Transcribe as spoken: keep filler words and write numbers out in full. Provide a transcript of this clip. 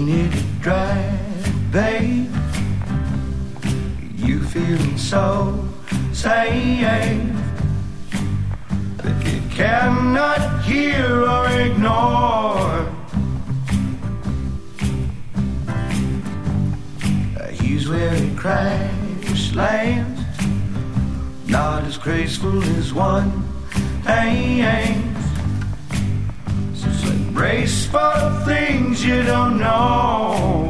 Ain't it a drag, babe? You feeling so safe that you cannot hear or ignore. Here's where it crash lands, not as graceful as one aims. So say brace for things you don't know.